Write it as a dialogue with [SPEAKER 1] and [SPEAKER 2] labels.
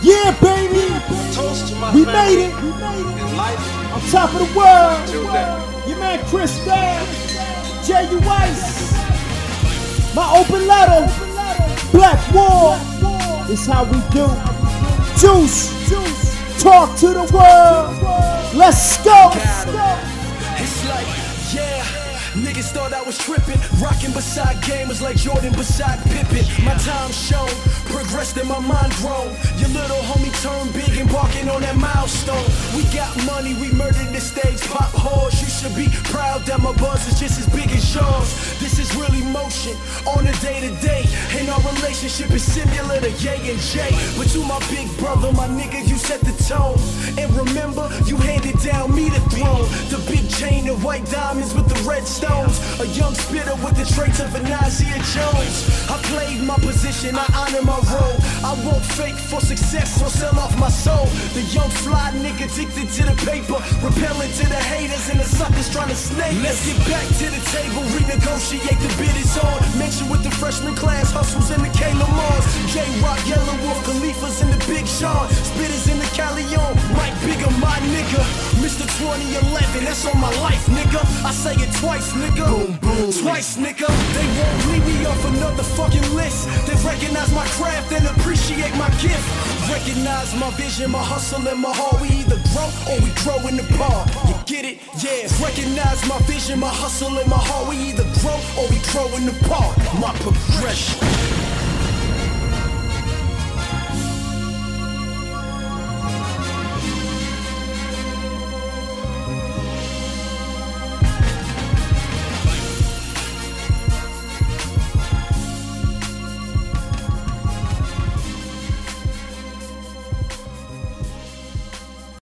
[SPEAKER 1] Yeah, baby.
[SPEAKER 2] Toast to my
[SPEAKER 1] We
[SPEAKER 2] family
[SPEAKER 1] made it.
[SPEAKER 2] in life
[SPEAKER 1] On top of the world.
[SPEAKER 2] till death.
[SPEAKER 1] Your man Chris Stab, J.U. Weiss. My open letter. Black War. It's how we do. Juice. Talk to the world. Let's go.
[SPEAKER 3] It's like, yeah, niggas thought I was tripping. Rocking beside gamers like Jordan beside Pippen. My time shown, progressed and my mind grown. Your little homie turned big, embarking on that milestone. We got money, we murdered the stage, pop horse. You should be proud that my buzz is just as big as yours. This is really motion on a day-to-day, and our relationship is similar to Ye and Jay. But you my big brother, my nigga, you set the tone. And remember, you handed down me the throne. The big chain of white diamonds with the red stones. A young spitter with the traits of an Isaiah Jones. I played my position, I honor my role. I won't fake for success or sell off my soul. The young fly nigga addicted to the paper, repelling to the haters and the suckers trying to snake. Let's get back to the table, renegotiate the bid is on. Mention with the freshman class, hustles in the K Lamars. J-Rock, Yellow Wolf, Khalifa's in the Big Sean. Spitters in the Calion, Mike Bigger, my nigga. Mr. 2011, that's on my life, nigga. I say it twice, nigga. Boom, boom. Twice, nigga. They won't leave me off another fucking list. They recognize my craft and appreciate my gift. Recognize my vision, my hustle, and my heart. We either grow or we grow in the bar. You get it? Yeah. Recognize my vision, my hustle, and my heart. We either grow or we grow in the park. My progression.